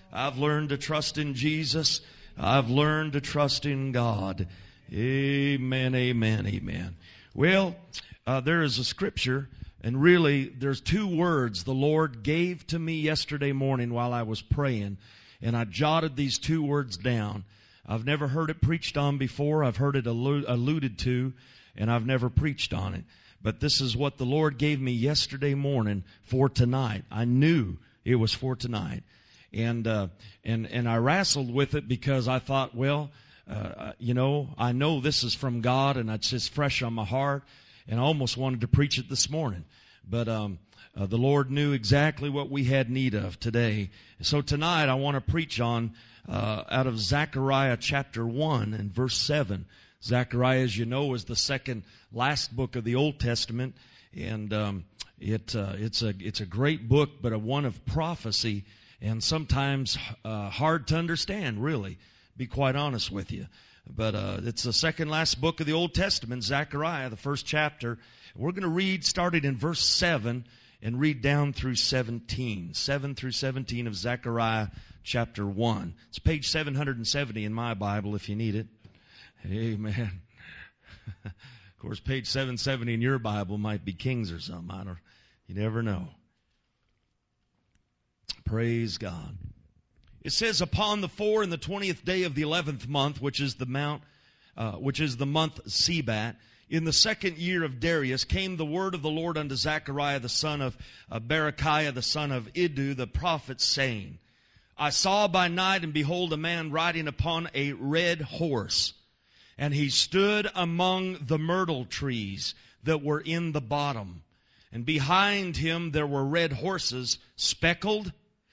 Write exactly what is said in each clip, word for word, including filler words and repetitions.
I've learned to trust in Jesus. I've learned to trust in God. Amen, amen, amen. Well, uh, there is a scripture, and really there's two words the Lord gave to me yesterday morning while I was praying, and I jotted these two words down. I've never heard it preached on before. I've heard it allu- alluded to, and I've never preached on it. But this is what the Lord gave me yesterday morning for tonight. I knew it was for tonight. And, uh, and, and I wrestled with it because I thought, well, uh, you know, I know this is from God and it's just fresh on my heart. And I almost wanted to preach it this morning. But, um, uh, the Lord knew exactly what we had need of today. So tonight I want to preach on, uh, out of Zechariah chapter one and verse seven. Zechariah, as you know, is the second last book of the Old Testament. And, um, it, uh, it's a, it's a great book, but a one of prophecy. And sometimes uh, hard to understand, really, be quite honest with you. But uh, it's the second last book of the Old Testament, Zechariah, the first chapter. We're going to read, starting in verse seven, and read down through seventeen. seven through seventeen of Zechariah chapter one. It's page seven hundred seventy in my Bible if you need it. Amen. Of course, page seven seventy in your Bible might be King's or something. I don't, you never know. Praise God. It says, upon the four and the twentieth day of the eleventh month, which is the mount, uh, which is the month Sebat, in the second year of Darius, came the word of the Lord unto Zechariah the son of uh, Berechiah the son of Iddu the prophet, saying, I saw by night, and behold, a man riding upon a red horse, and he stood among the myrtle trees that were in the bottom, and behind him there were red horses, speckled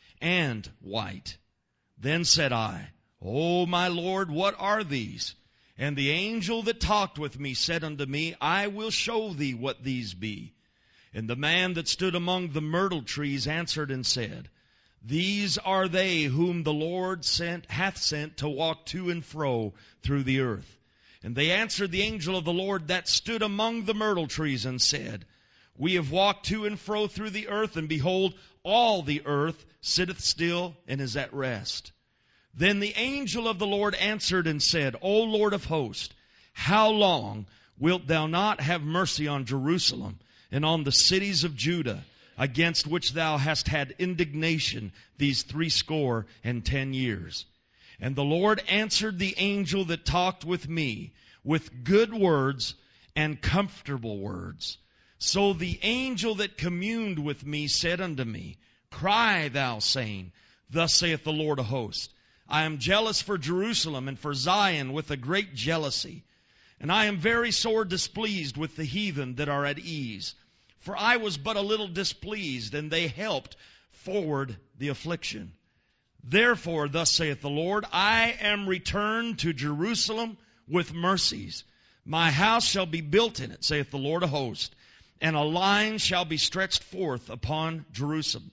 and white. Then said I, O my Lord, what are these? And the angel that talked with me said unto me, I will show thee what these be. And the man that stood among the myrtle trees answered and said, These are they whom the Lord sent, hath sent to walk to and fro through the earth. And they answered the angel of the Lord that stood among the myrtle trees and said, We have walked to and fro through the earth, and behold, all the earth sitteth still and is at rest. Then the angel of the Lord answered and said, O Lord of hosts, how long wilt thou not have mercy on Jerusalem and on the cities of Judah, against which thou hast had indignation these threescore and ten years? And the Lord answered the angel that talked with me with good words and comfortable words. So the angel that communed with me said unto me, Cry thou, saying, Thus saith the Lord of hosts, I am jealous for Jerusalem and for Zion with a great jealousy. And I am very sore displeased with the heathen that are at ease. For I was but a little displeased, and they helped forward the affliction. Therefore, thus saith the Lord, I am returned to Jerusalem with mercies. My house shall be built in it, saith the Lord of hosts, and a line shall be stretched forth upon Jerusalem.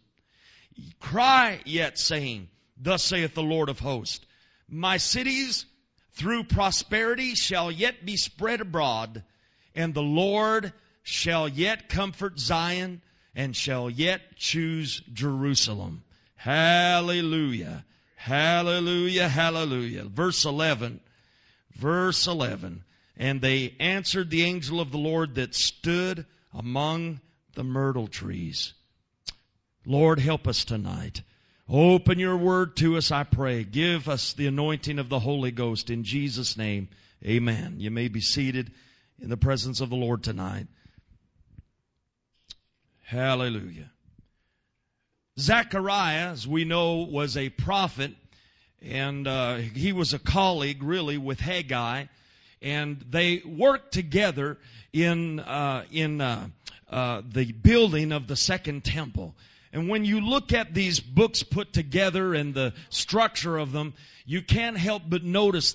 Cry yet, saying, Thus saith the Lord of hosts, My cities through prosperity shall yet be spread abroad, and the Lord shall yet comfort Zion, and shall yet choose Jerusalem. Hallelujah. Hallelujah. Hallelujah. Verse eleven. Verse eleven. And they answered the angel of the Lord that stood among the myrtle trees. Lord, help us tonight. Open your word to us, I pray. Give us the anointing of the Holy Ghost in Jesus' name. Amen. You may be seated in the presence of the Lord tonight. Hallelujah. Zechariah, as we know, was a prophet, and uh, he was a colleague, really, with Haggai, and they worked together in uh, in uh, uh, the building of the second temple. And when you look at these books put together and the structure of them, you can't help but notice the,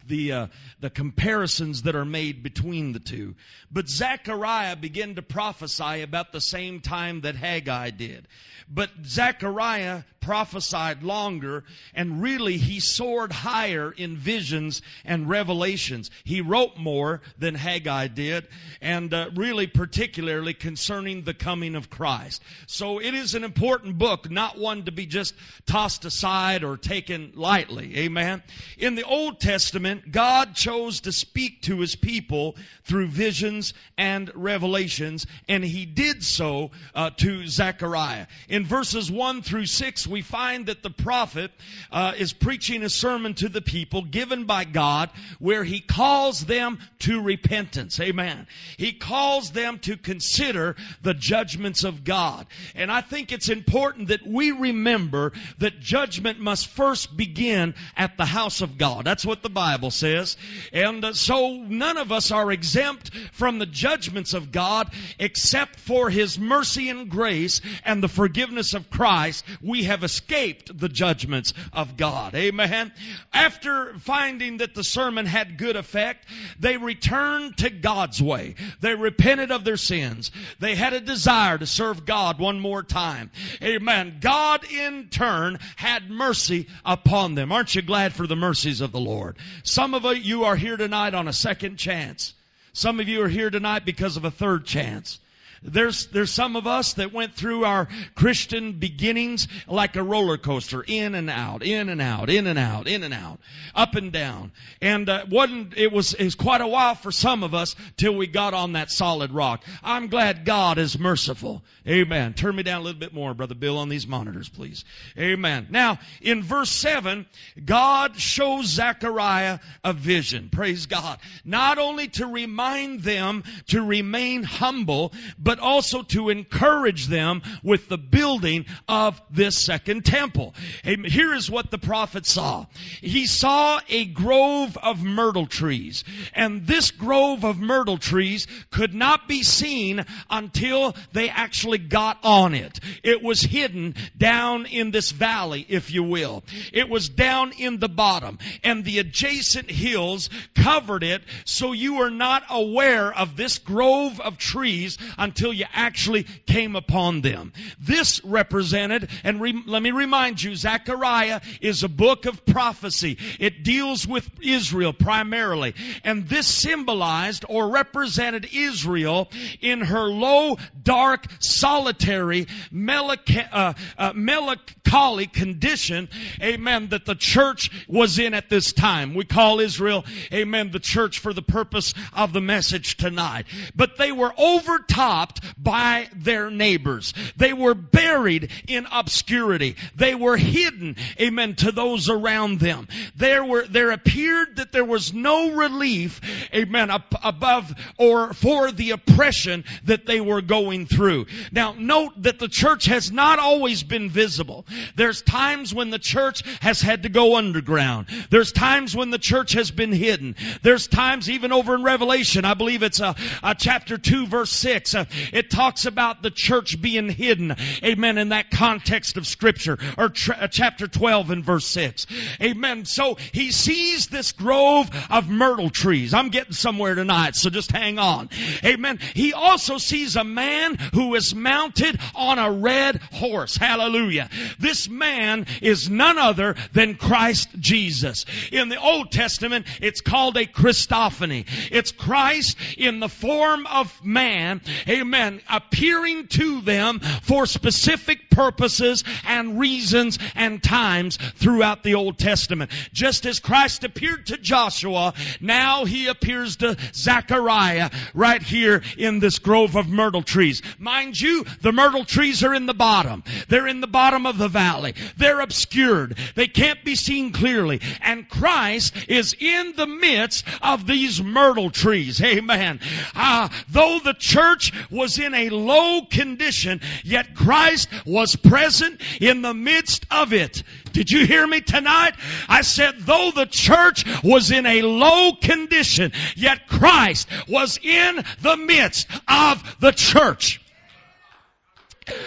the uh, the comparisons that are made between the two. But Zechariah began to prophesy about the same time that Haggai did. But Zechariah prophesied longer, and really he soared higher in visions and revelations. He wrote more than Haggai did, and uh, really particularly concerning the coming of Christ. So it is an important book, not one to be just tossed aside or taken lightly. Amen. In the Old Testament, God chose to speak to His people through visions and revelations, and He did so uh, to Zechariah. In verses one through six, we find that the prophet uh, is preaching a sermon to the people given by God where he calls them to repentance. Amen. He calls them to consider the judgments of God. And I think it's important that we remember that judgment must first begin at the house of God. That's what the Bible says. And uh, so none of us are exempt from the judgments of God except for His mercy and grace and the forgiveness of Christ. We have escaped the judgments of God. Amen. After finding that the sermon had good effect, they returned to God's way. They repented of their sins. They had a desire to serve God one more time. Amen. God in turn had mercy upon them. Aren't you glad for the mercies of the Lord? Some of you are here tonight on a second chance. Some of you are here tonight because of a third chance. There's, there's some of us that went through our Christian beginnings like a roller coaster, in and out, in and out, in and out, in and out, up and down. And uh, wasn't it was it was quite a while for some of us till we got on that solid rock. I'm glad God is merciful. Amen. Turn me down a little bit more, Brother Bill, on these monitors, please. Amen. Now, in verse seven, God shows Zechariah a vision. Praise God. Not only to remind them to remain humble, but also to encourage them with the building of this second temple. Here is what the prophet saw. He saw a grove of myrtle trees, and this grove of myrtle trees could not be seen until they actually got on it. It was hidden down in this valley, if you will. It was down in the bottom, and the adjacent hills covered it, so you were not aware of this grove of trees until until you actually came upon them. This represented, and re, let me remind you, Zechariah is a book of prophecy. It deals with Israel primarily. And this symbolized or represented Israel in her low, dark, solitary, melancholy, uh, uh, melancholy condition, amen, that the church was in at this time. We call Israel, amen, the church for the purpose of the message tonight. But they were overtopped by their neighbors. They were buried in obscurity. They were hidden, amen, to those around them. There were, there appeared that there was no relief, amen, up above or for the oppression that they were going through. Now, note that the church has not always been visible. There's times when the church has had to go underground. There's times when the church has been hidden. There's times even over in Revelation, I believe it's a, a chapter two, verse six, uh, it talks about the church being hidden, amen, in that context of Scripture, or tra- chapter twelve and verse six. Amen. So he sees this grove of myrtle trees. I'm getting somewhere tonight, so just hang on. Amen. He also sees a man who is mounted on a red horse. Hallelujah. This man is none other than Christ Jesus. In the Old Testament, it's called a Christophany. It's Christ in the form of man, amen, appearing to them for specific purposes and reasons and times throughout the Old Testament. Just as Christ appeared to Joshua, now he appears to Zechariah right here in this grove of myrtle trees. Mind you, the myrtle trees are in the bottom. They're in the bottom of the valley. They're obscured. They can't be seen clearly. And Christ is in the midst of these myrtle trees. Amen. Ah, though the church was in a low condition, yet Christ was present in the midst of it. Did you hear me tonight? I said, though the church was in a low condition, yet Christ was in the midst of the church.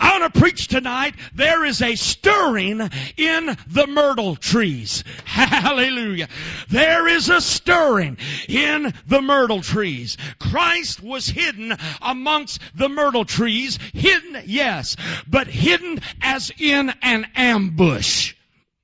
I want to preach tonight. There is a stirring in the myrtle trees. Hallelujah. There is a stirring in the myrtle trees. Christ was hidden amongst the myrtle trees. Hidden, yes, but hidden as in an ambush.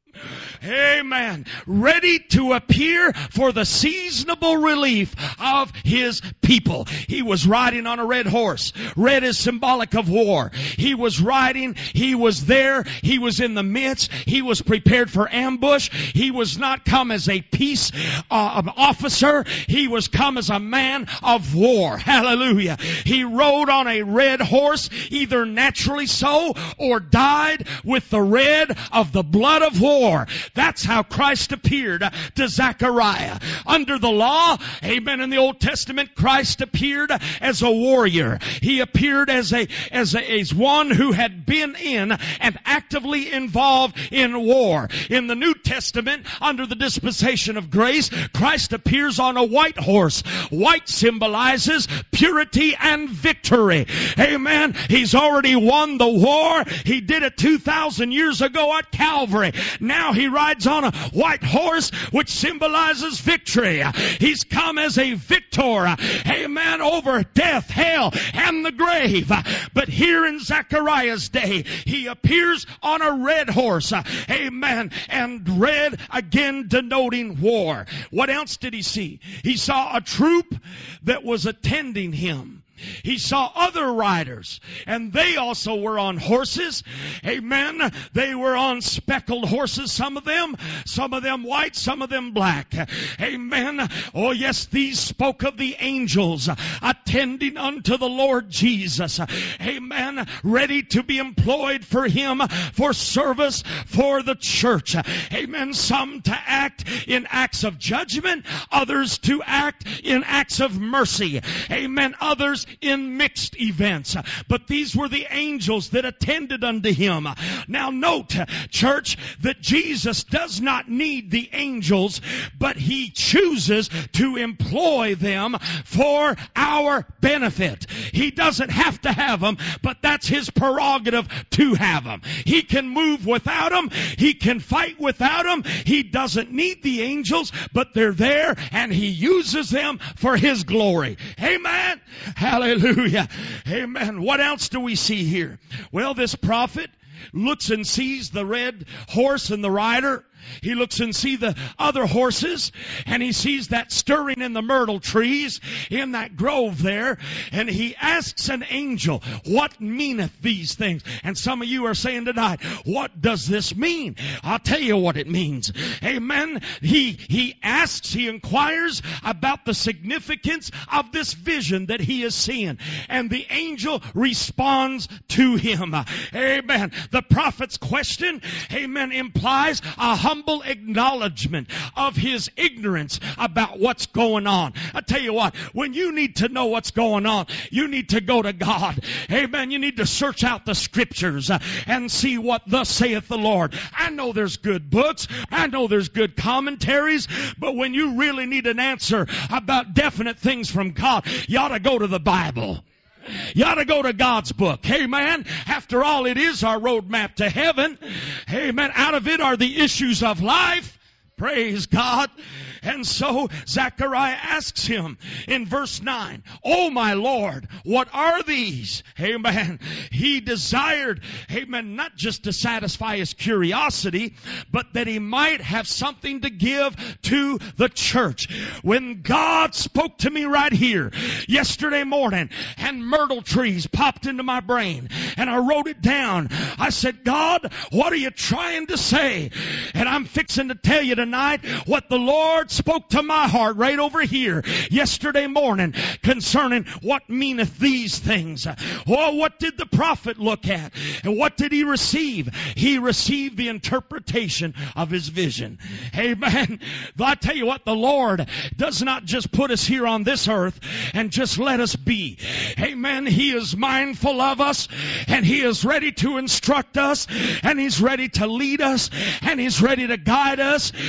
Amen. Ready to appear for the seasonable relief of His people. He was riding on a red horse. Red is symbolic of war. He was riding. He was there. He was in the midst. He was prepared for ambush. He was not come as a peace uh, officer. He was come as a man of war. Hallelujah. He rode on a red horse, either naturally so or died with the red of the blood of war. That's how Christ appeared to Zechariah. Under the law, amen, in the Old Testament, Christ appeared as a warrior. He appeared as a, as a, as one who had been in and actively involved in war. In the New Testament, under the dispensation of grace, Christ appears on a white horse. White symbolizes purity and victory. Amen. He's already won the war. He did it two thousand years ago at Calvary. Now He rides on a white horse, which symbolizes victory. He's come as a victor, amen, over death, hell, and the grave. But here in Zechariah's day, he appears on a red horse, amen, and red again denoting war. What else did he see? He saw a troop that was attending him. He saw other riders, and they also were on horses. Amen. They were on speckled horses, some of them, some of them white, some of them black. Amen. Oh yes, these spoke of the angels attending unto the Lord Jesus. Amen. Ready to be employed for Him, for service, for the church. Amen. Some to act in acts of judgment, others to act in acts of mercy. Amen. Others in mixed events. But these were the angels that attended unto Him. Now note, church, that Jesus does not need the angels, but He chooses to employ them for our benefit. He doesn't have to have them, but that's His prerogative to have them. He can move without them. He can fight without them. He doesn't need the angels, but they're there, and He uses them for His glory. Amen. Hallelujah. Amen. What else do we see here? Well, this prophet looks and sees the red horse and the rider. He looks and sees the other horses, and he sees that stirring in the myrtle trees in that grove there, and he asks an angel, what meaneth these things? And some of you are saying tonight, what does this mean? I'll tell you what it means. Amen. He, he asks, he inquires about the significance of this vision that he is seeing, and the angel responds to him. Amen. The prophet's question, amen, implies a humble acknowledgement of his ignorance about what's going on. I tell you what, when you need to know what's going on, you need to go to God. Amen. You need to search out the scriptures uh, and see what thus saith the Lord. I know there's good books. I know there's good commentaries. But when you really need an answer about definite things from God, you ought to go to the Bible. You ought to go to God's book. Amen. After all, it is our roadmap to heaven. Amen. Out of it are the issues of life. Praise God. And so Zechariah asks him in verse nine, "Oh my Lord, what are these?" Amen. He desired, amen, not just to satisfy his curiosity, but that he might have something to give to the church. When God spoke to me right here yesterday morning, and myrtle trees popped into my brain, and I wrote it down. I said, God, what are you trying to say? And I'm fixing to tell you tonight what the Lord spoke to my heart right over here yesterday morning concerning what meaneth these things. Oh, what did the prophet look at? And what did he receive? He received the interpretation of his vision. Amen. I tell you what, the Lord does not just put us here on this earth and just let us be. Amen. He is mindful of us, and He is ready to instruct us, and He's ready to lead us, and He's ready to guide us.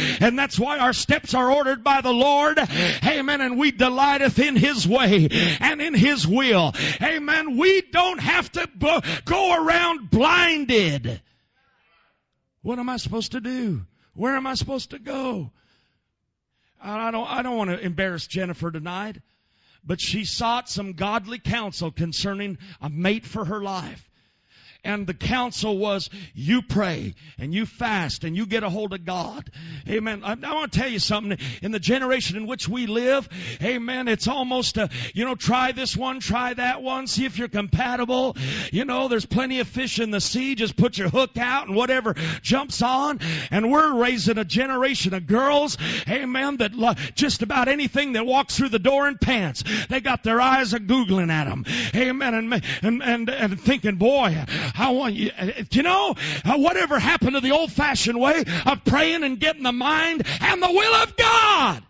And that's why our steps are ordered by the Lord. Amen. And we delighteth in His way and in His will. Amen. We don't have to go around blinded. What am I supposed to do? Where am I supposed to go? I don't, I don't want to embarrass Jennifer tonight, but she sought some godly counsel concerning a mate for her life. And the counsel was, you pray and you fast and you get a hold of God. Amen. I, I want to tell you something. In the generation in which we live, amen, it's almost a, you know, try this one, try that one, see if you're compatible. You know, there's plenty of fish in the sea. Just put your hook out and whatever jumps on. And we're raising a generation of girls, amen, that lo- just about anything that walks through the door in pants, they got their eyes a Googling at them. Amen. And, and, and, and thinking, boy, I want you, you know, whatever happened to the old-fashioned way of praying and getting the mind and the will of God?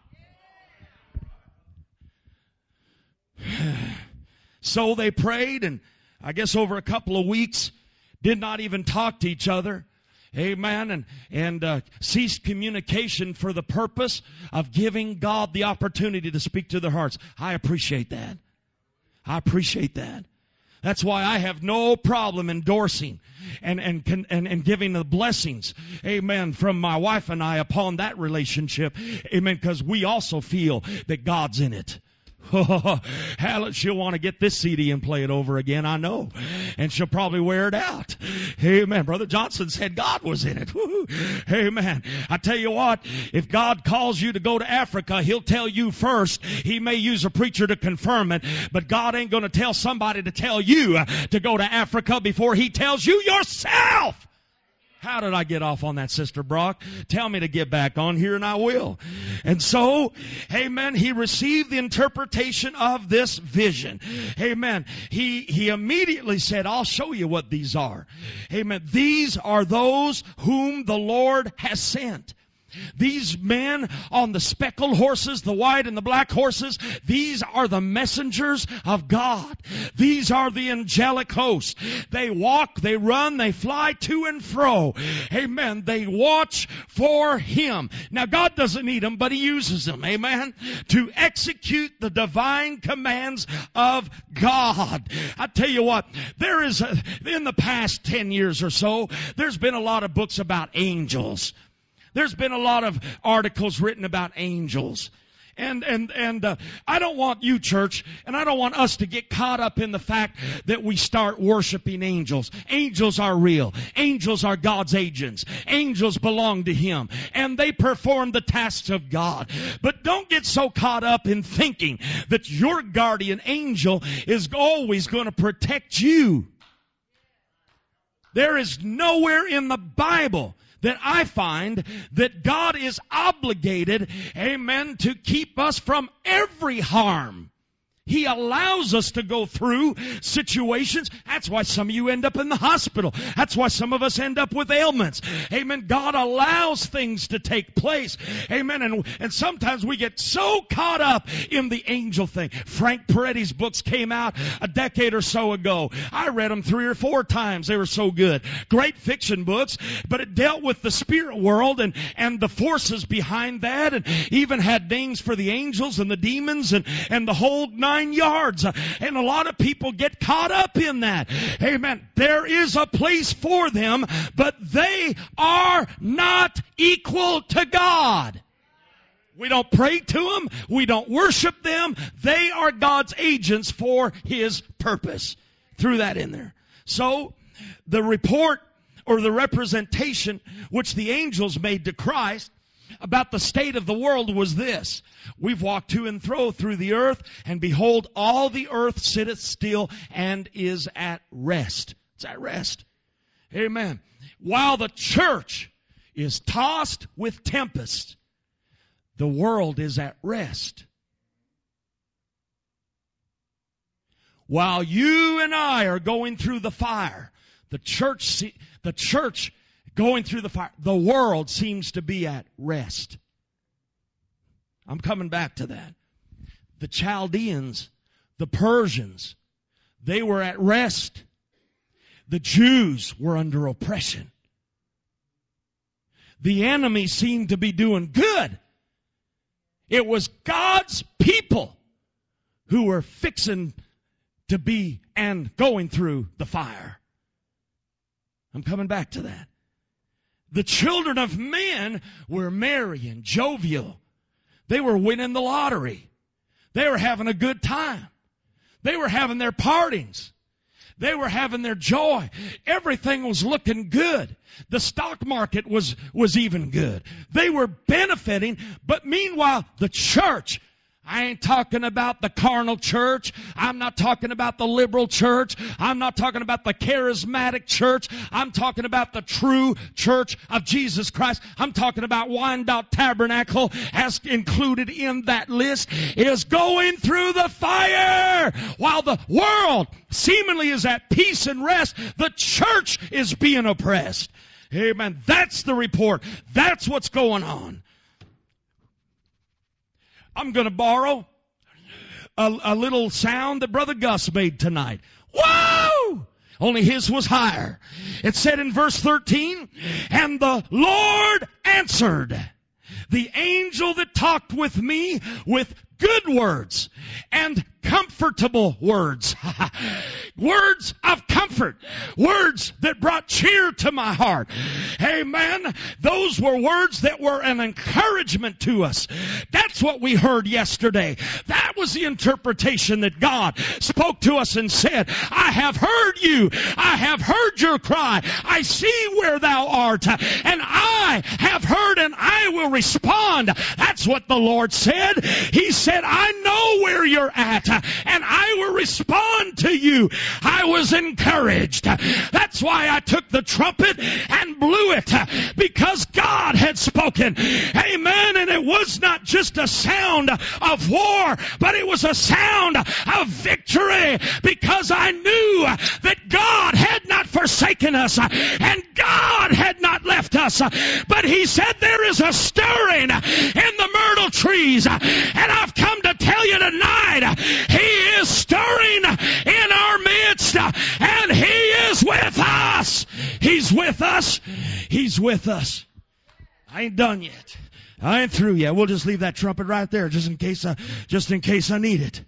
So they prayed, and I guess over a couple of weeks, did not even talk to each other. Amen. And, and, uh, ceased communication for the purpose of giving God the opportunity to speak to their hearts. I appreciate that. I appreciate that. That's why I have no problem endorsing and, and, and, and giving the blessings, amen, from my wife and I upon that relationship. Amen. Because we also feel that God's in it. Hell, she'll want to get this C D and play it over again, I know. And she'll probably wear it out. Amen. Brother Johnson said God was in it. Amen. I tell you what, if God calls you to go to Africa, He'll tell you first. He may use a preacher to confirm it, but God ain't going to tell somebody to tell you to go to Africa before He tells you yourself. How did I get off on that, Sister Brock? Tell me to get back on here and I will. And so, amen, he received the interpretation of this vision. Amen. He, he immediately said, I'll show you what these are. Amen. These are those whom the Lord has sent. These men on the speckled horses, the white and the black horses, these are the messengers of God. These are the angelic hosts. They walk, they run, they fly to and fro. Amen. They watch for Him. Now God doesn't need them, but He uses them. Amen. To execute the divine commands of God. I tell you what, there is, a, in the past ten years or so, there's been a lot of books about angels. There's been a lot of articles written about angels. And, and, and, uh, I don't want you, church, and I don't want us to get caught up in the fact that we start worshiping angels. Angels are real. Angels are God's agents. Angels belong to Him. And they perform the tasks of God. But don't get so caught up in thinking that your guardian angel is always going to protect you. There is nowhere in the Bible that I find that God is obligated, amen, to keep us from every harm. He allows us to go through situations. That's why some of you end up in the hospital. That's why some of us end up with ailments. Amen. God allows things to take place. Amen. And, and sometimes we get so caught up in the angel thing. Frank Peretti's books came out a decade or so ago. I read them three or four times. They were so good. Great fiction books, but it dealt with the spirit world and, and the forces behind that, and even had names for the angels and the demons and, and the whole nine yards. And a lot of people get caught up in that. Amen. There is a place for them, but they are not equal to God. We don't pray to them. We don't worship them. They are God's agents for His purpose. Threw that in there. So, the report or the representation which the angels made to Christ about the state of the world was this: we've walked to and fro through the earth, and behold, all the earth sitteth still and is at rest. It's at rest. Amen. While the church is tossed with tempest, the world is at rest. While you and I are going through the fire, the church, the church going through the fire, the world seems to be at rest. I'm coming back to that. The Chaldeans, the Persians, they were at rest. The Jews were under oppression. the enemy seemed to be doing good. It was God's people who were fixing to be and going through the fire. I'm coming back to that. The children of men were merry and jovial. They were winning the lottery. They were having a good time. They were having their partings. They were having their joy. Everything was looking good. The stock market was, was even good. They were benefiting, but meanwhile, the church, I ain't talking about the carnal church. I'm not talking about the liberal church. I'm not talking about the charismatic church. I'm talking about the true church of Jesus Christ. I'm talking about Wyandotte Tabernacle, as included in that list, is going through the fire. While the world seemingly is at peace and rest, the church is being oppressed. Amen. That's the report. That's what's going on. I'm going to borrow a, a little sound that Brother Gus made tonight. Whoa! Only his was higher. It said in verse thirteen, and the Lord answered the angel that talked with me with good words and comfortable words. Words of comfort. Words that brought cheer to my heart. Amen. Those were words that were an encouragement to us. That's what we heard yesterday. That was the interpretation that God spoke to us and said, I have heard you. I have heard your cry. I see where thou art. And I have heard and I will respond. That's what the Lord said. He said, I know where you're at and I will respond to you. I was encouraged. That's why I took the trumpet and blew it, because God had spoken. Amen. And it was not just a sound of war, but it was a sound of victory, because I knew that God had not forsaken us and God had not left us. But He said there is a stirring in the myrtle trees, and I've come to tell you tonight, He is stirring in our midst, and He is with us. He's with us. He's with us. I ain't done yet. I ain't through yet. We'll just leave that trumpet right there, just in case I, just in case I need it.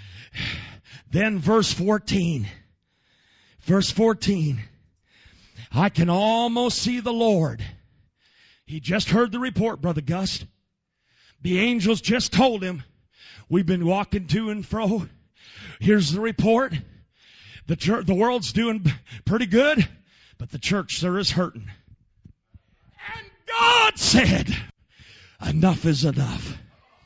Then verse fourteen. Verse fourteen. I can almost see the Lord. He just heard the report, Brother Gus. The angels just told him, we've been walking to and fro. Here's the report. The church, the world's doing pretty good, but the church, sir, is hurting. And God said, enough is enough.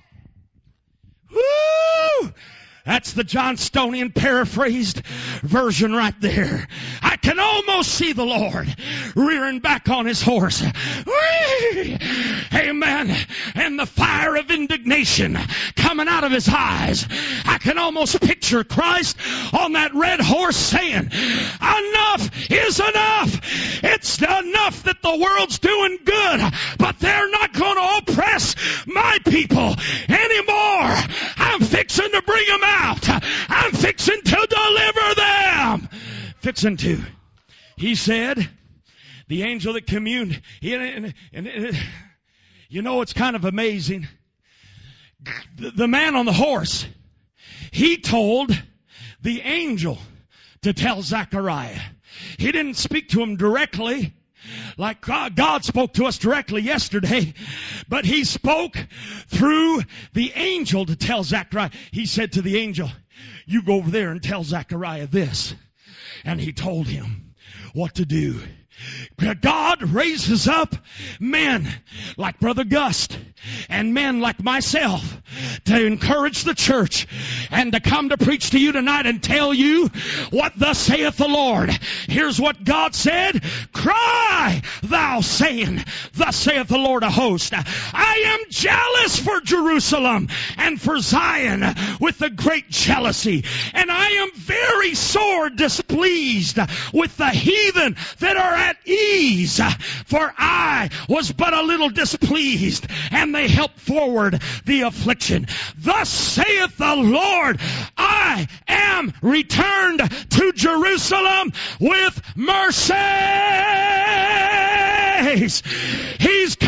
Woo! That's the Johnstonian paraphrased version right there. I can almost see the Lord rearing back on His horse. Whee! Amen. And the fire of indignation coming out of His eyes. I can almost picture Christ on that red horse saying, enough is enough. It's enough that the world's doing good, but they're not going to oppress my people anymore. I'm fixing to bring them out. I'm fixing to deliver them. Fixing to. He said, the angel that communed, and, and, and, you know, it's kind of amazing. The, the man on the horse, he told the angel to tell Zechariah. He didn't speak to him directly, like God, God spoke to us directly yesterday, but He spoke through the angel to tell Zechariah. He said to the angel, you go over there and tell Zechariah this. And he told him what to do. God raises up men like Brother Gus and men like myself to encourage the church and to come to preach to you tonight and tell you what thus saith the Lord. Here's what God said. Cry thou saying, thus saith the Lord of hosts, I am jealous for Jerusalem and for Zion with a great jealousy, and I am very sore displeased with the heathen that are at ease, for I was but a little displeased, and they helped forward the affliction. Thus saith the Lord, I am returned to Jerusalem with mercies. He's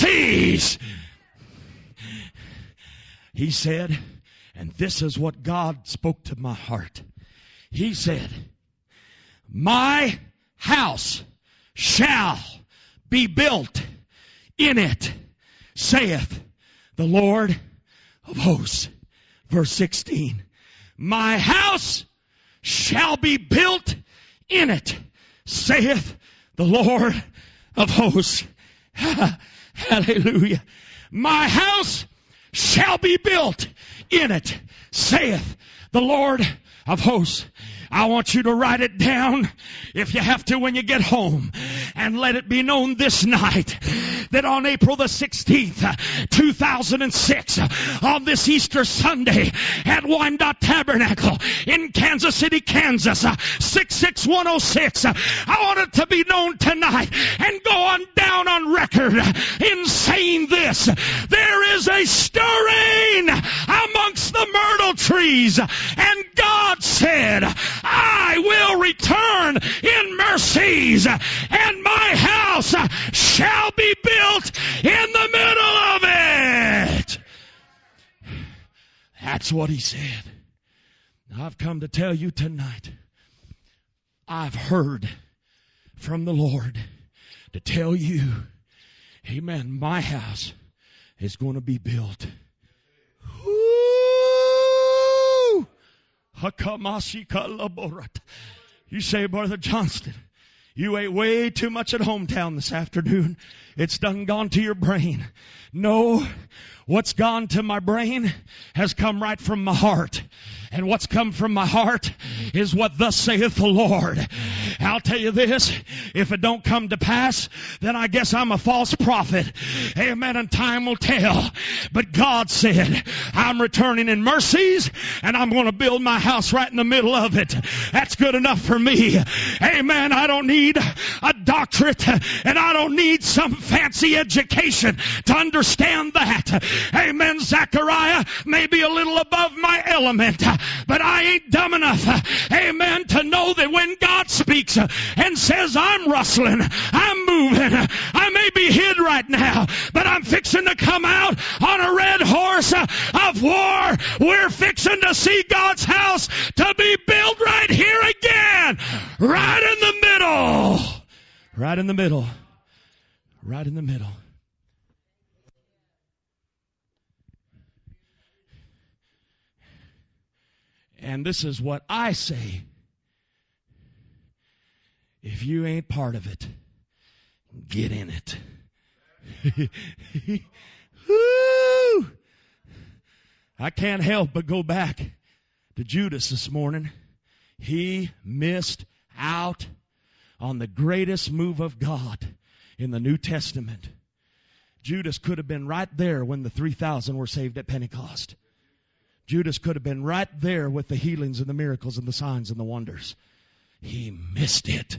mercies. He said, and this is what God spoke to my heart. He said, my house shall be built in it, saith the Lord of hosts. Verse sixteen. My house shall be built in it, saith the Lord of hosts. Hallelujah. My house shall be built in it, saith the Lord of hosts. I want you to write it down if you have to when you get home, and let it be known this night that on April the sixteenth, two thousand six, on this Easter Sunday at Wyandotte Tabernacle in Kansas City, Kansas, six six one oh six, I want it to be known tonight and go on down on record in saying this: there is a stirring amongst the myrtle trees, and God said, I will return in mercies, and my house shall be built in the middle of it. That's what he said. Now, I've come to tell you tonight, I've heard from the Lord to tell you, amen, my house is going to be built. You say, Brother Johnston, you ate way too much at hometown this afternoon. It's done gone to your brain. No, what's gone to my brain has come right from my heart. And what's come from my heart is what thus saith the Lord. I'll tell you this, if it don't come to pass, then I guess I'm a false prophet. Amen, and time will tell. But God said, I'm returning in mercies, and I'm going to build my house right in the middle of it. That's good enough for me. Amen, I don't need a doctorate, and I don't need some fancy education to understand that. Amen, Zechariah may be a little above my element, but I ain't dumb enough, amen, to know that when God speaks and says I'm rustling, I'm moving, I may be hid right now, but I'm fixing to come out on a red horse of war. We're fixing to see God's house to be built right here again, right in the middle, right in the middle, right in the middle. And this is what I say. If you ain't part of it, get in it. Woo! I can't help but go back to Judas this morning. He missed out on the greatest move of God in the New Testament. Judas could have been right there when the three thousand were saved at Pentecost. Judas could have been right there with the healings and the miracles and the signs and the wonders. He missed it.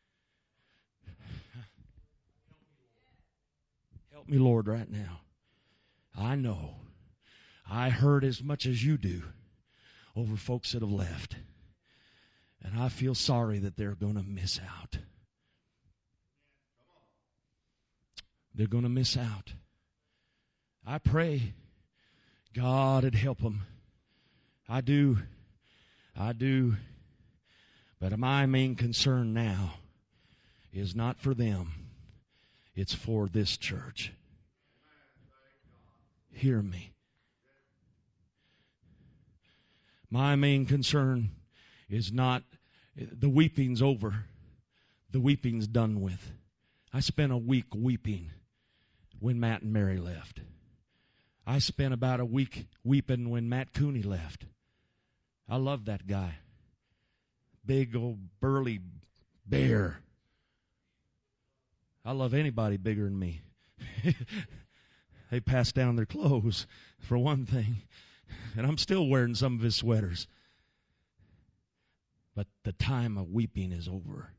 Help me, Lord, right now. I know I heard as much as you do over folks that have left. And I feel sorry that they're going to miss out. They're going to miss out. I pray God would help them. I do. I do. But my main concern now is not for them. It's for this church. Hear me. My main concern is not, the weeping's over. The weeping's done with. I spent a week weeping when Matt and Mary left. I spent about a week weeping when Matt Cooney left. I love that guy. Big old burly bear. I love anybody bigger than me. They pass down their clothes, for one thing. And I'm still wearing some of his sweaters. But the time of weeping is over.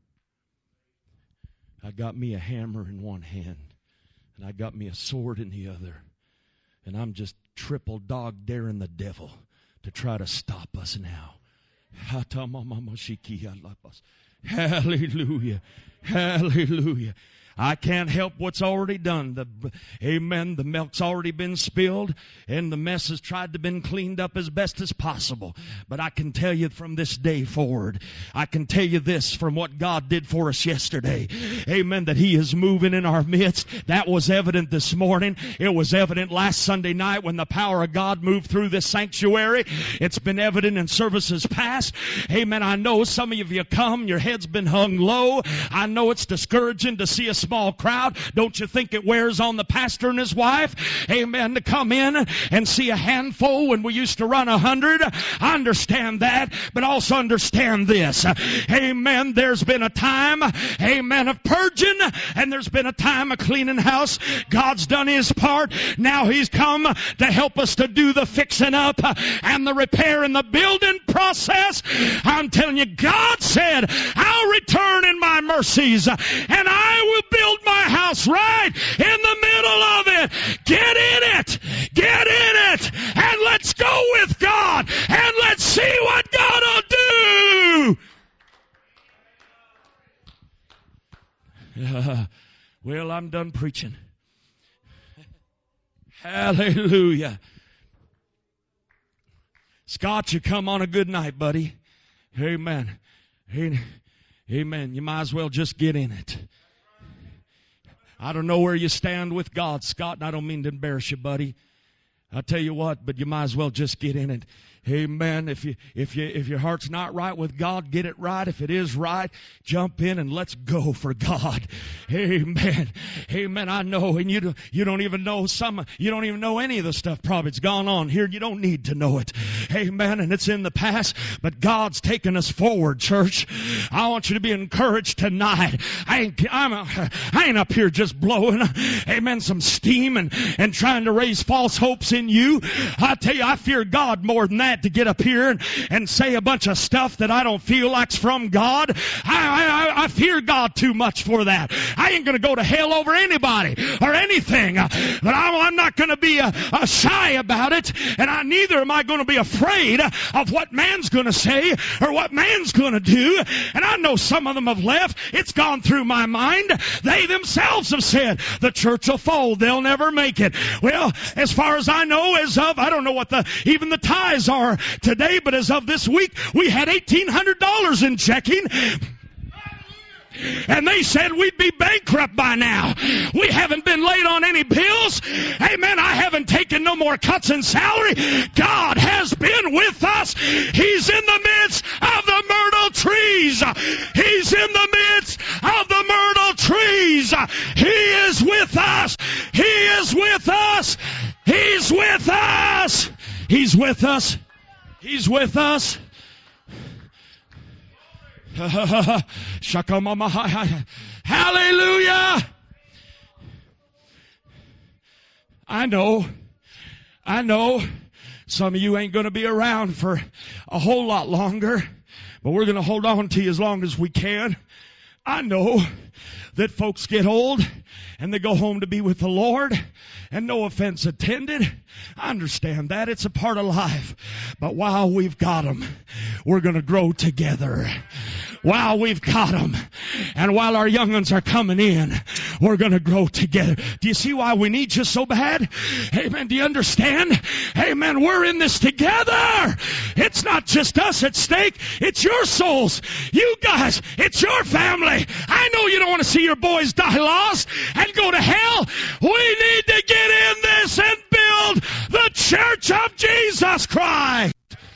I got me a hammer in one hand, and I got me a sword in the other. And I'm just triple dog daring the devil to try to stop us now. Hallelujah. Hallelujah. I can't help what's already done. The, amen. The milk's already been spilled and the mess has tried to been cleaned up as best as possible. But I can tell you from this day forward, I can tell you this from what God did for us yesterday. Amen. That He is moving in our midst. That was evident this morning. It was evident last Sunday night when the power of God moved through this sanctuary. It's been evident in services past. Amen. I know some of you come, your head's been hung low. I know it's discouraging to see a small crowd. Don't you think it wears on the pastor and his wife? Amen. To come in and see a handful when we used to run a hundred. I understand that, but also understand this. Amen. There's been a time, amen, of purging, and there's been a time of cleaning house. God's done His part. Now He's come to help us to do the fixing up and the repair and the building process. I'm telling you, God said, I'll return in my mercies and I will build my house right in the middle of it. Get in it. Get in it. And let's go with God. And let's see what God will do. Uh, well, I'm done preaching. Hallelujah. Scott, you come on a good night, buddy. Amen. Amen. You might as well just get in it. I don't know where you stand with God, Scott, and I don't mean to embarrass you, buddy. I'll tell you what, but you might as well just get in it. Amen. If you, if you, if your heart's not right with God, get it right. If it is right, jump in and let's go for God. Amen. Amen. I know, and you don't, you don't even know some, you don't even know any of the stuff probably that's gone on here. You don't need to know it. Amen. And it's in the past, but God's taken us forward, church. I want you to be encouraged tonight. I ain't, I'm a, I ain't up here just blowing, amen, some steam and, and trying to raise false hopes in you. I tell you, I fear God more than that, to get up here and, and say a bunch of stuff that I don't feel like's from God. I, I, I fear God too much for that. I ain't going to go to hell over anybody or anything, but I'm, I'm not going to be a, a shy about it, and I neither am I going to be afraid of what man's going to say or what man's going to do. And I know some of them have left. It's gone through my mind. They themselves have said the church will fold. They'll never make it. Well, as far as I know, as of, I don't know what the even the tithes are today, but as of this week, we had eighteen hundred dollars in checking. And they said we'd be bankrupt by now. We haven't been laid on any bills. Amen. I haven't taken no more cuts in salary. God has been with us. He's in the midst of the myrtle trees. He's in the midst of the myrtle trees. He is with us. He is with us. He's with us. He's with us. He's with us. Hallelujah. I know. I know. Some of you ain't going to be around for a whole lot longer, but we're going to hold on to you as long as we can. I know that folks get old and they go home to be with the Lord, and no offense intended. I understand that. It's a part of life. But while we've got them, we're going to grow together. While we've got them, and while our young ones are coming in, we're going to grow together. Do you see why we need you so bad? Amen. Do you understand? Amen. We're in this together. It's not just us at stake. It's your souls. You guys, it's your family. I know you don't want to see your boys die lost and go to hell. We need to get in this and build the church of Jesus Christ.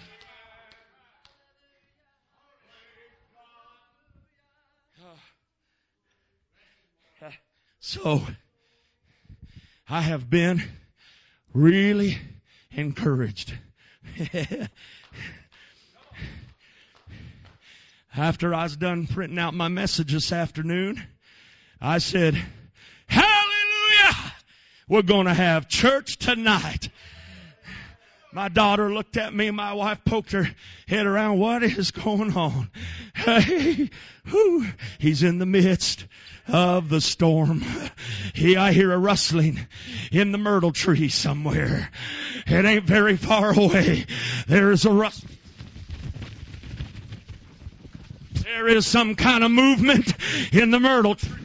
So, I have been really encouraged. After I was done printing out my message this afternoon, I said, hallelujah! We're going to have church tonight. My daughter looked at me, my wife poked her head around. What is going on? Hey, whew, he's in the midst of the storm. He, I hear a rustling in the myrtle tree somewhere. It ain't very far away. There is a rustling. There is some kind of movement in the myrtle tree.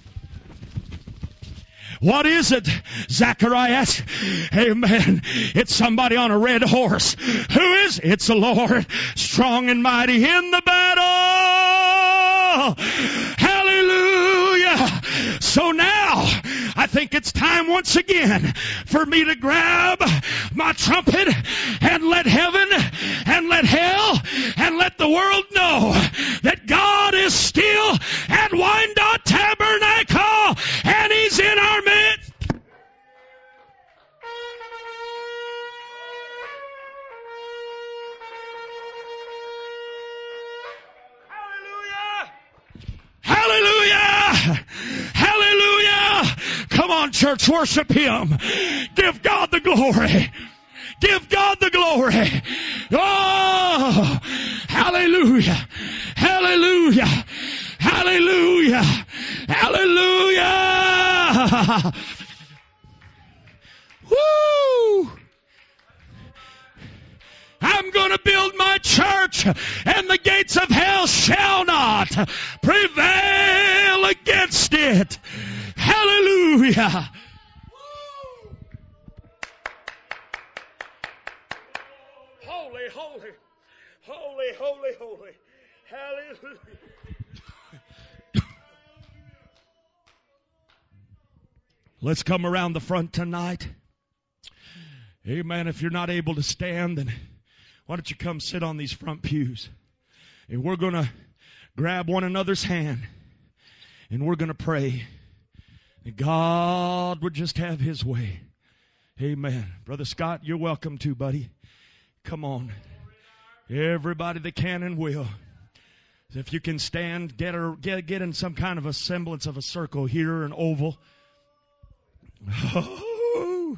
What is it? Zacharias. Amen. It's somebody on a red horse. Who is it? It's the Lord, strong and mighty in the battle. Hallelujah. So now, I think it's time once again for me to grab my trumpet and let heaven and let hell and let the world know that God is still at Wyandotte Tabernacle and He's in our midst. Hallelujah! Hallelujah! Come on, church, worship Him. Give God the glory. Give God the glory. Oh, hallelujah! Hallelujah! Hallelujah! Hallelujah! Woo! I'm going to build my church, and the gates of hell shall not prevail against it. Hallelujah. Holy, holy, holy, holy, holy. Hallelujah. Let's come around the front tonight. Amen. If you're not able to stand, then why don't you come sit on these front pews? And we're going to grab one another's hand. And we're going to pray that God would just have His way. Amen. Brother Scott, you're welcome too, buddy. Come on. Everybody that can and will. If you can stand, get, a, get, get in some kind of a semblance of a circle here, an oval. Oh.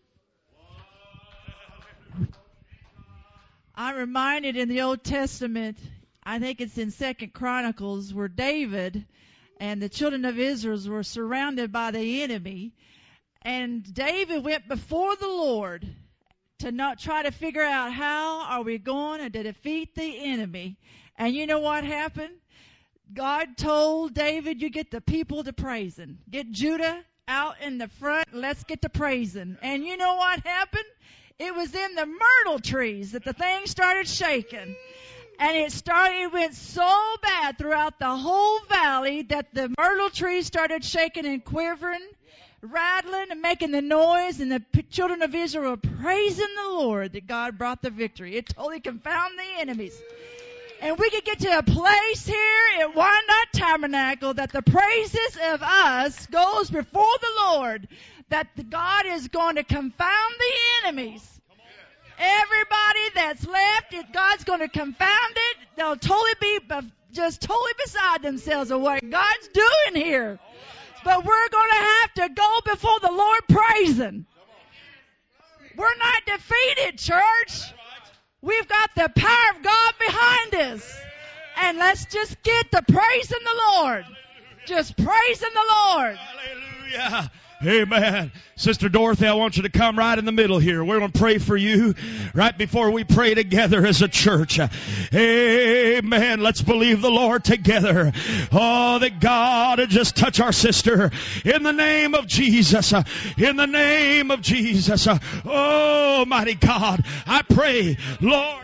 I'm reminded in the Old Testament, I think it's in Second Chronicles, where David and the children of Israel were surrounded by the enemy. And David went before the Lord to not try to figure out how are we going to defeat the enemy. And you know what happened? God told David, you get the people to praising. Get Judah out in the front. Let's get to praising. And you know what happened? It was in the myrtle trees that the thing started shaking. And it started, it went so bad throughout the whole valley that the myrtle trees started shaking and quivering, rattling and making the noise. And the children of Israel were praising the Lord that God brought the victory. It totally confounded the enemies. And we could get to a place here at Wyandotte Tabernacle that the praises of us goes before the Lord, that the God is going to confound the enemies. Everybody that's left, if God's going to confound it, they'll totally be just totally beside themselves of what God's doing here. But we're going to have to go before the Lord praising. We're not defeated, church. We've got the power of God behind us. And let's just get to praising the Lord. Just praising the Lord. Hallelujah. Amen. Sister Dorothy, I want you to come right in the middle here. We're going to pray for you right before we pray together as a church. Amen. Let's believe the Lord together. Oh, that God would just touch our sister in the name of Jesus. In the name of Jesus. Oh, mighty God, I pray, Lord.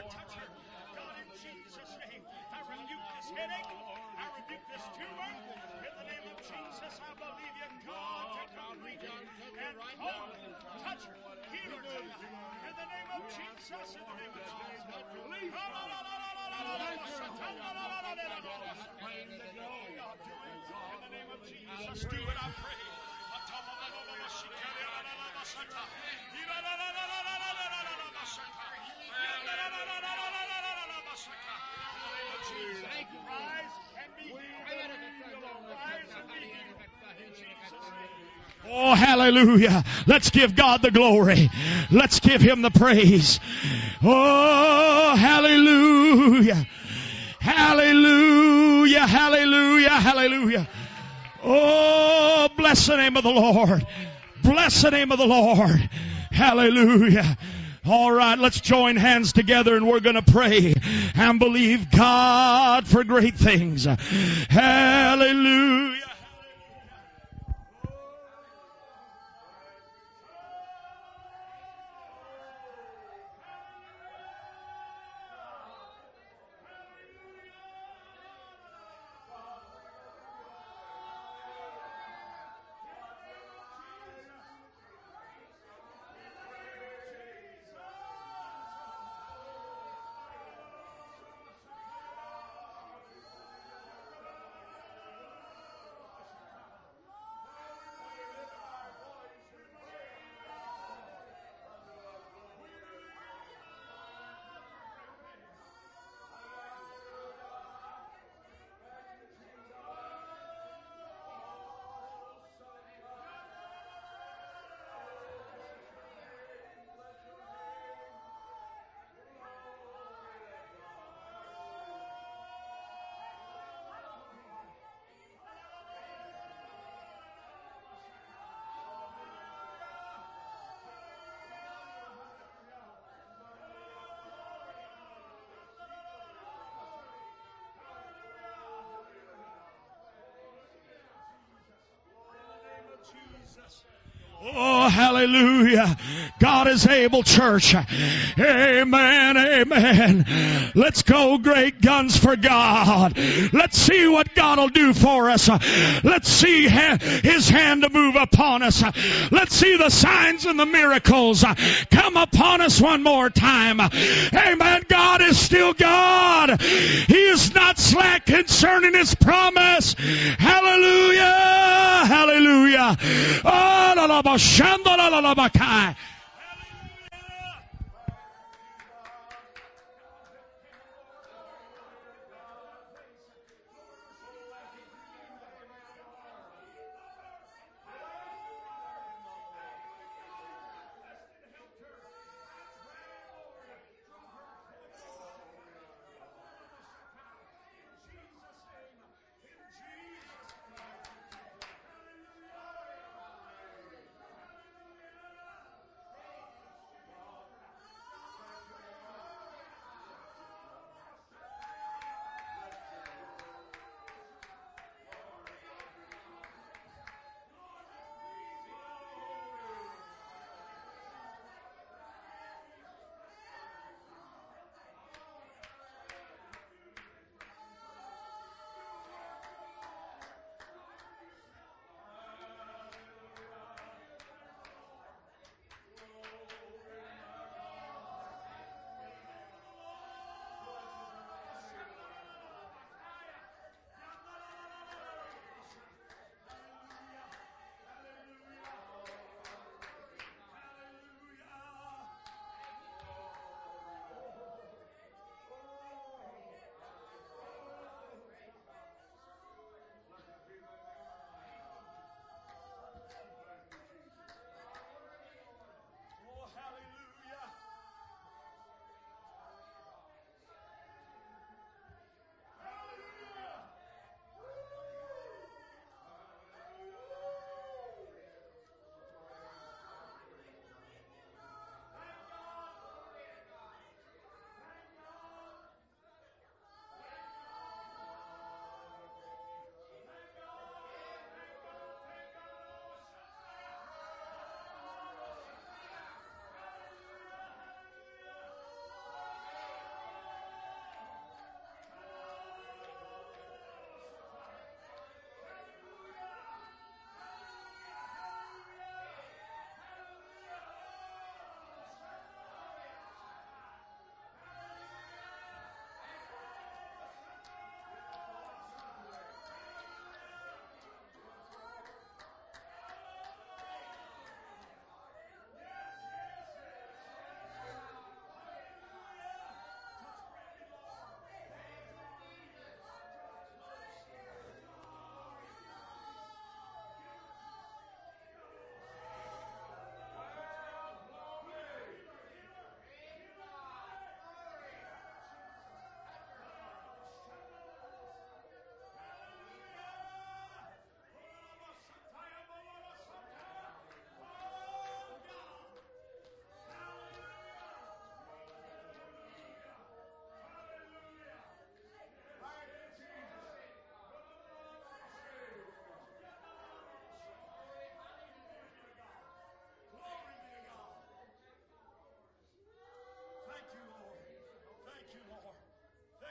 Do it, I pray. Oh, hallelujah. Let's give God the glory. Let's give Him the praise. Oh, hallelujah. Hallelujah, hallelujah, hallelujah. Oh, bless the name of the Lord. Bless the name of the Lord. Hallelujah. All right, let's join hands together and we're going to pray and believe God for great things. Hallelujah. Oh, hallelujah. God is able, church. Amen, amen. Let's go, great guns for God. Let's see what God will do for us. Let's see His hand to move upon us. Let's see the signs and the miracles come upon us one more time. Amen. God is still God. He is not slack concerning His promise. Hallelujah. Hallelujah. Oh, la la ba shanda la la la ba kai.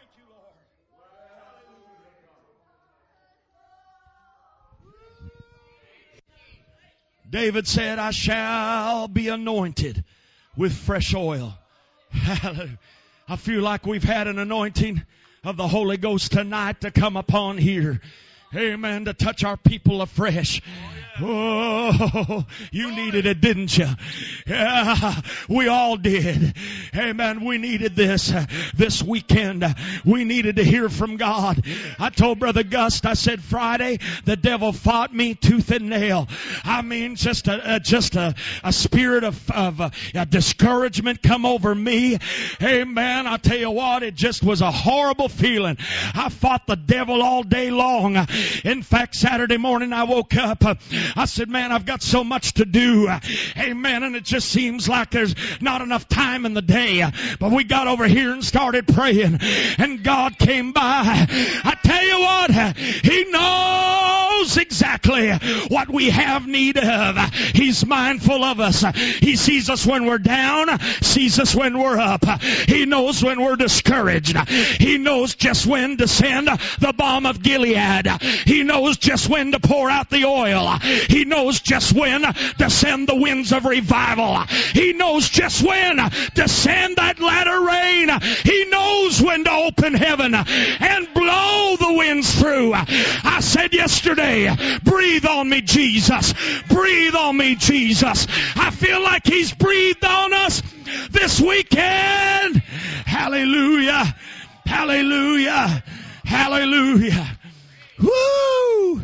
David said, I shall be anointed with fresh oil. Hallelujah. I feel like we've had an anointing of the Holy Ghost tonight to come upon here. Amen. To touch our people afresh. Oh, you needed it, didn't you? Yeah, we all did. Amen. We needed this uh, this weekend. We needed to hear from God. I told Brother Gust, I said, Friday, the devil fought me tooth and nail. I mean, just a, a just a, a spirit of, of uh, a discouragement come over me. Amen. I tell you what, it just was a horrible feeling. I fought the devil all day long. In fact, Saturday morning I woke up. Uh, I said, man, I've got so much to do. Amen. And it just seems like there's not enough time in the day. But we got over here and started praying. And God came by. I tell you what, He knows exactly what we have need of. He's mindful of us. He sees us when we're down, sees us when we're up. He knows when we're discouraged. He knows just when to send the balm of Gilead. He knows just when to pour out the oil. He knows just when to send the winds of revival. He knows just when to send that latter rain. He knows when to open heaven and blow the winds through. I said yesterday, breathe on me, Jesus. Breathe on me, Jesus. I feel like He's breathed on us this weekend. Hallelujah. Hallelujah. Hallelujah. Woo!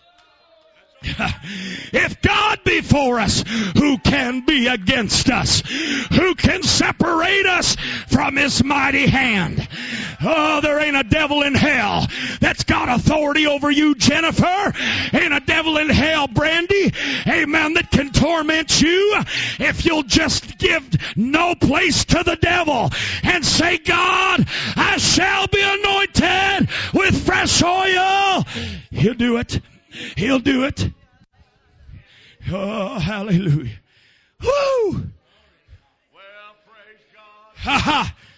If God be for us, who can be against us? Who can separate us from His mighty hand? Oh, there ain't a devil in hell that's got authority over you, Jennifer. Ain't a devil in hell, Brandy, amen, that can torment you if you'll just give no place to the devil and say, God, I shall be anointed with fresh oil. He'll do it. He'll do it. Oh, hallelujah. Woo! Well, praise God. Ha ha.